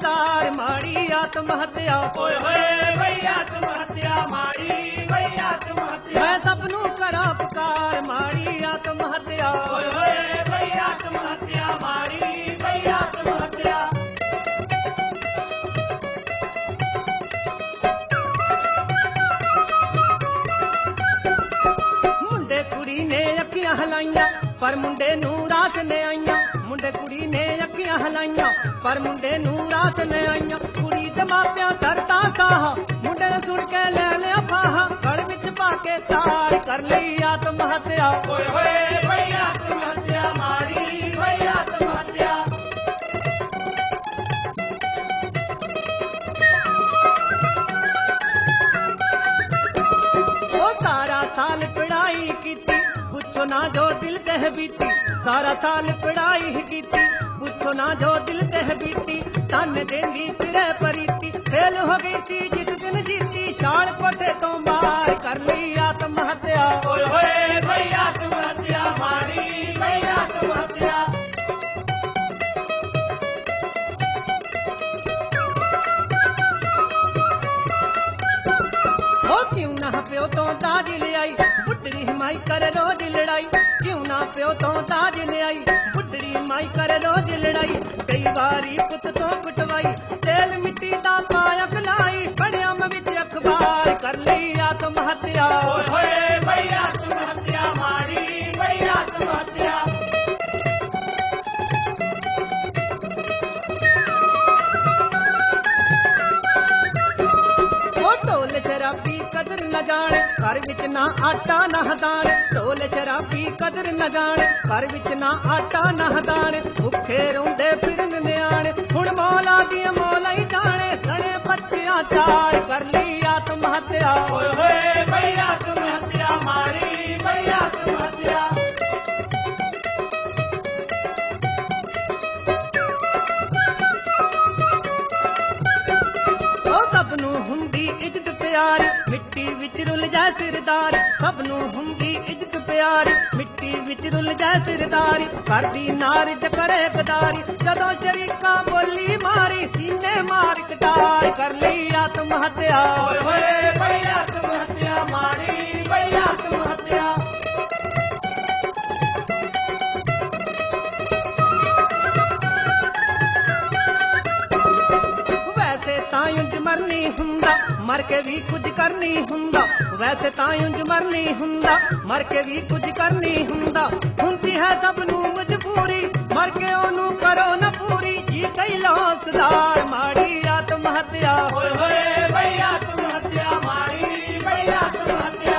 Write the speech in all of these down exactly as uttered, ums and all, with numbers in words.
तार माड़ी आत्म हत्या ओए होए बई आत्म हत्या माड़ी बई आत्म हत्या मैं सबनू करा पुकार माड़ी आत्म हत्या ओए होए बई आत्म हत्या माड़ी बई आत्म हत्या मुंडे कुड़ी ने अखियां हलाइयां पर मुंडे नू रात ने आईयां मुंडे कुड़ी ने अखियां हलाइयां पर मुंडे नू रात ने आईयां कुड़ी ते मापिया करता साहा मुंडे ने सुन के ले लिया फाहा गल विच पाके तार कर ली आत्म हत्या ओए होए बई आत्म हत्या माड़ी बई आत्म हत्या ओ सारा साल पढ़ाई कीती पुछो ना जो दिल ते बीती सारा साल पढ़ाई कीती पुछो ना जो दिल ते बीती तन देंदी फिरे परीती फेल हो गई थी जिस दिन जीती शाल कोठे तो मार कर ली आत्म हत्या ओए होए बई आत्म हत्या माड़ी बई आत्म हत्या ओ क्यों ना प्यो तो दाज ले आई बुढ़ड़ी माई कर रोज लड़ाई क्यों ना प्यो तो दाज ले आई बुढ़ड़ी माई कर रोज लड़ाई कई बारी पुत तो कुटवाई तेल मिट्टी दा पाया खलाई पढ़िया मैं विच अखबार कर ली आत्म हत्या ओए होए बई आत्म हत्या माड़ी बई आत्म हत्या ओ ढोल शराबी कदर न जाने घर विच ना आटा ना हदान ढोल शराबी कदर न जाने घर विच ना आटा ना हदान भुखे रोंदे फिरन न्याणे हुण मौला दी मौला ही जाने सणे बच्चियां चार कर ली आत्म हत्या ओए होए बई आत्म हत्या माड़ी बई आत्म हत्या ओ सबनू हुंदी इज्जत प्यारी मिट्टी विच रुल जाए सिरदारी सबनू हुंदी इज्जत प्यारी मिट्टी विच रुल जाए सिरदारी करदी नार च करे गदारी जदों शरीका बोली मारी सीने मार कटार कर ली आत्म हत्या ओए होए बई आत्म हत्या माड़ी बई आत्म हत्या वैसे ਤਾਂ ਉਂਝ ਮਰਨੀ ਹੁੰਦਾ ਮਰ ਕੇ ਵੀ ਕੁਝ ਕਰਨੀ ਹੁੰਦਾ ਵੈਸੇ ਤਾਂ ਉਂਝ ਮਰਨੀ ਹੁੰਦਾ ਮਰ ਕੇ ਵੀ ਕੁਝ ਕਰਨੀ ਹੁੰਦਾ ਹੁੰਦੀ ਹੈ ਸਭ ਨੂੰ ਮਜਬੂਰੀ ਮਰ ਕੇ ਉਹਨੂੰ ਕਰੋ ਨਾ ਪੂਰੀ ਜੀ ਕਈ ਲੌਸਦਾਰ ਮਾੜੀ ਆਤਮ ਹੱਤਿਆ ओए होए बई आत्म हत्या माड़ी बई आत्म हत्या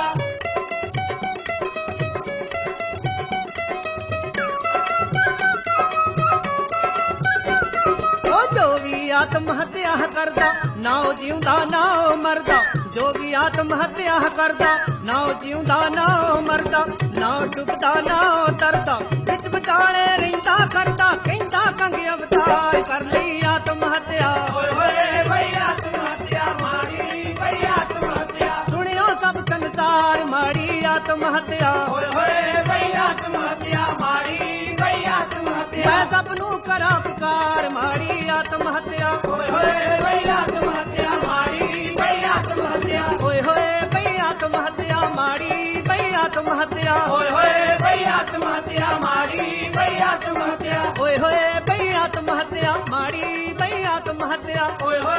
ਉਹ ਜੋ ਵੀ ਆਤਮ ਹੱਤਿਆ ਕਰਦਾ ਨਾ ਉਹ ਜਿਉਂਦਾ ਨਾ ਉਹ ਮਰਦਾ ਜੋ ਵੀ ਆਤਮ ਹੱਤਿਆ ਕਰਦਾ ਨਾ ਉਹ ਜਿਉਂਦਾ ਨਾ ਉਹ ਮਰਦਾ ਨਾ ਉਹ ਡੁੱਬਦਾ ਨਾ ਉਹ ਤਰਦਾ ਵਿੱਚ ਵਿਚਾਲੇ ਰਹਿੰਦਾ ਕਰਦਾ ਕਹਿੰਦਾ ਕੰਗ ਅਵਤਾਰ ਕਰ ਲਈ ਆਤਮ ਹੱਤਿਆ ओए होए बई आत्म हत्या माड़ी बई आत्म हत्या ਸੁਣਿਓ ਸਭ ਸੰਸਾਰ ਮਾੜੀ ਆਤਮ ਹੱਤਿਆ ओए होए बई आत्म हत्या माड़ी बई आत्म हत्या ਮੈਂ ਸਭ ਨੂੰ ਕਰਾਂ ਪੁਕਾਰ ਮਾੜੀ ਆਤਮ ਹੱਤਿਆ ओए होए बई आत्म हत्या माड़ी बई आत्म हत्या ਓਏ ਹੋਏ ਬਈ ਆਤਮ ਹੱਤਿਆ ਮਾੜੀ ਬਈ ਆਤਮ ਹੱਤਿਆ ओए होए बई आत्म हत्या माड़ी बई आत्म हत्या ਓਏ ਹੋਏ ਬਈ ਆਤਮ ਹੱਤਿਆ ਮਾੜੀ ਬਈ ਆਤਮ ਹੱਤਿਆ ओए होए